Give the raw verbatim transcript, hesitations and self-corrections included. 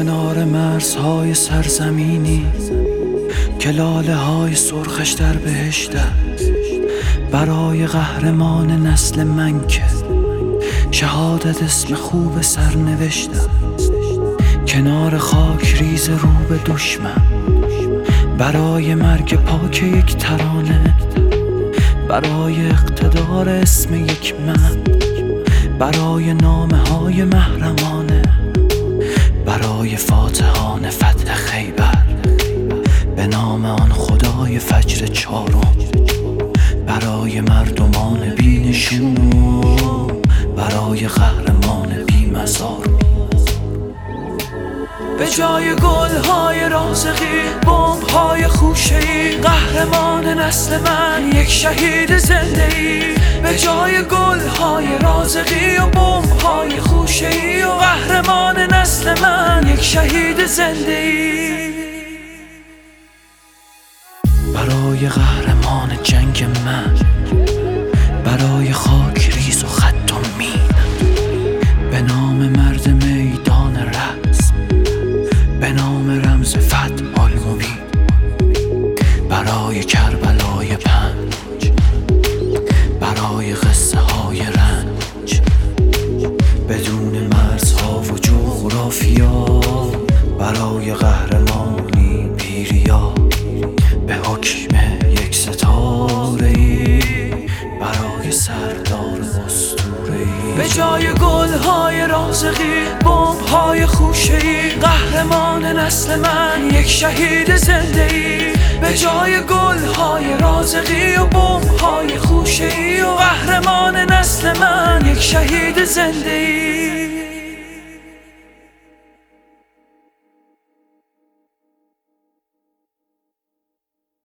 کنار مرزهای سرزمینی که لاله های سرخش در بهشت است، برای قهرمان نسل من که شهادت اسم خوب سرنوشت است. کنار خاک ریز رو به دشمن، برای مرگ پاک یک ترانه، برای اقتدار اسم یک مرد، برای نامه های محرمانه، برای فاتحان فتح خیبر، به نام آن خدای فجر چارم، برای مردمان بی نشون، برای قهرمان بی مزار. به جای گل‌های رازقی، بمب‌های خوشه‌ای، قهرمان نسل من یک شهید زنده‌ای. به جای گل‌های رازقی و بمب‌های خوشه‌ای و قهرمان نسل من یک شهید زنده‌ای. برای قهرمان جنگ من، برای خاک ریز و خط و مین، به نام مرد میدان رسم، به نام رمز فتح المبین، برای کربلای پنج، برای قصه های رنج، بدون مرزها و جغرافیا، برای قهرمانی بیریا، به حکم یک ستاره‌ای، برای سردار اسطوره‌ای. به جای گل‌های رازقی، بمب‌های خوشه‌ای، قهرمان نسل من یک شهید زنده‌ای. به جای گل‌های رازقی و بمب‌های خوشه‌ای و قهرمان نسل من یک شهید زنده‌ای.